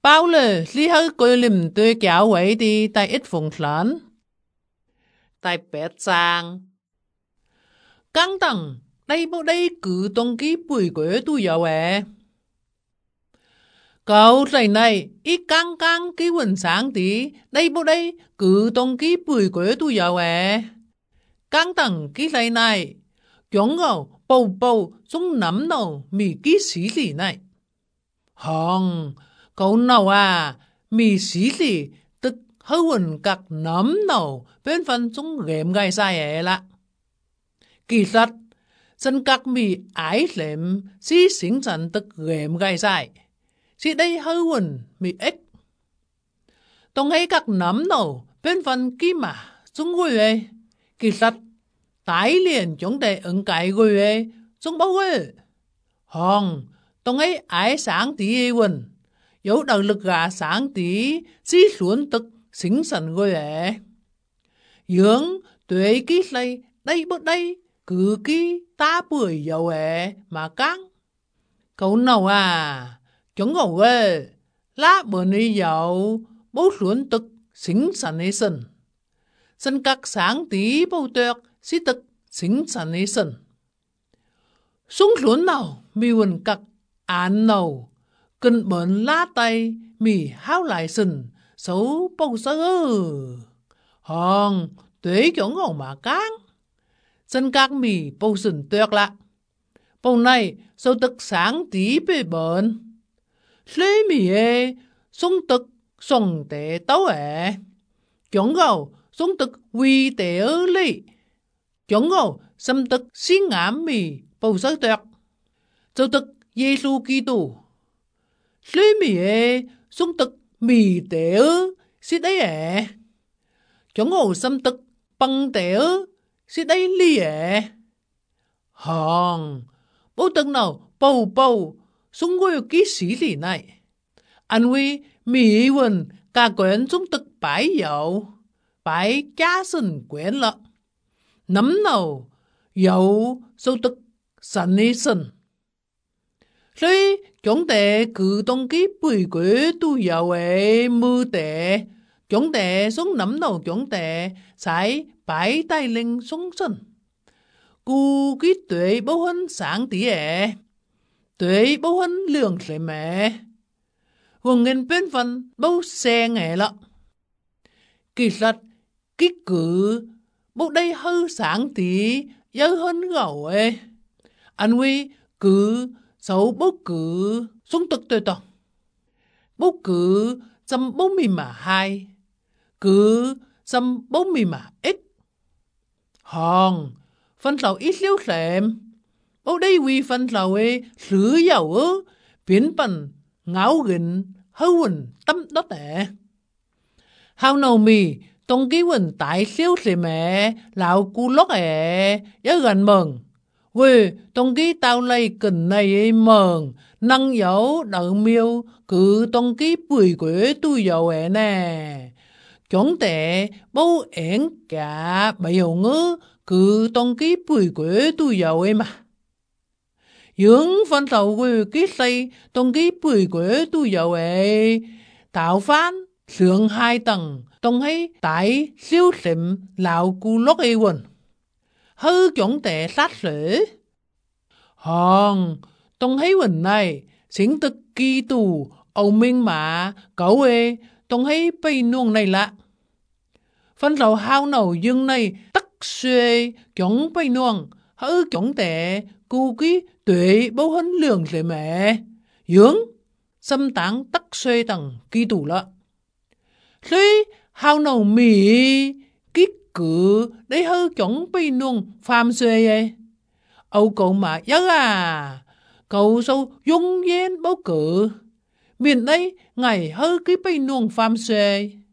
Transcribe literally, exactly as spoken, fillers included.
包了你好桂林對教會的第一封信，第八章。剛當你不你舉動機背過都有誒，舊嚟嚟一剛剛嘅雲上啲，你不你舉動機背過都有誒，剛當嘅嚟嚟，將我步步從南路未幾時嚟嚟，行cầu nào à, mì xí lì tức hư quần các nấm nào bên phần chúng ghém gai sai ấy là. Kỳ thật, dân các mì ái lệm xí xính dần tức ghém gai sai. Xí đây hư quần mì ếch. Tổng hay các nấm nào bên phần kì mà chúng gửi ấy. Kỳ thật, tái liền chúng để ứng cái gửi ấy, chúng bảo gửi. Hồng, tổng hay ái sáng tí quần. Dấu đầu lực gà sáng tí, xí xuống tức xính sẵn ngôi ế. Dưỡng tuế ký lây, đây bước đây, cứ ký ta bưởi dầu ế mà căng. Cậu nào à, chúng ngầu ế, lá bờ này dầu, bố xuống tức xính sẵn ấy sân. Sân các sáng tí bầu tuyệt, xí tức xính sẵn ấy sân. Xuống xuống nào, mì quần các án nào, kinh bệnh lá tay, mì háo lại sình, xấu bầu sơ ư. Hòn, tuế chỗ ngầu mà cán. Dân các mì bầu sình tuyệt lạ. Bầu này, sâu tức sáng tí bê bệnh. Lê mì ê, sông tức sông tệ tấu ế. Chỗ ngầu, sông tức quy tệ ư lì. Chỗ ngầu, xâm tức xí ngám mì bầu sơ tuyệt. Sâu tức Giê-xu Ki-tô. Lê mì ê, xung tức mì tế ư, xí đấy ế. Chúng ngủ xâm tức bằng tế ư, xí đấy lì ế. Hòn, bố tức nào bầu bầu, xung ngồi ký xí lì này. Anh huy mì quần cả quyến xung tức bái dầu, bái chá sân quyến lợ. Nắm nào, dầu xung tức sẵn ý sân. Rồi chúng ta cử động cái bùi quế tu dạo ấy mưu tệ. Chúng ta xuống nắm đầu chúng ta sẽ bái tay lên xuống sân. Cú cái tuệ bố hân sáng tí ế. Tuệ bố hân lường sẽ mẹ. Hùng ngân bên phần bố xe nghề lọ. Kỳ thật cái cử bố đây hư sáng tí dơ hơn gầu ấy. Anh huy cử xấu bố cử xuống tức tôi tỏ. Bố cử xâm bố mì mà hai. Cử xâm bố mì mà ít. Hòn, phân lầu ít liêu xệm. Bố đây vì phân lầu ấy sử dầu ư. Biến bằng ngáo gìn hư quỳnh tâm đó tệ. Hào nầu mì tông ký quỳnh tại siêu xì mẹ lão cú lốc ế nhớ gần mừng. Vì tông ký tao này cần này mờn, năng dấu đậu miêu, cứ tông ký bùi quế tu dầu ế nè. Chúng tệ bố ẻn cả bày hồn ngư, cứ tông ký bùi quế tu dầu ế mà. Dưỡng phân thầu quỳ ký xây tông ký bùi quế tu dầu ế, tạo phán, sướng hai tầng, tông hay tại siêu xịm lão cú lốc ế quần. Hư chúng tệ sát sử. Hòn, tông thấy quỳnh này, xính tức kỳ tù, âu minh mà, cậu ê, tông thấy bây nuông này lạ. Phân đầu hao nầu dương này, tắc xuê, chúng bây nuông, hư chúng tệ, cu ký tuệ bố hấn lường lệ mẹ. Dưỡng, xâm táng tắc xuê tầng kỳ tù lạ. Thế, hao nầu mì, kích cử, đấy hư chúng bây nuông, phàm xuê ê. Âu cậu mà nhớ à, cậu sâu dung dên bố cử. Miền đây, ngày hư cái bây nuông phàm xuê.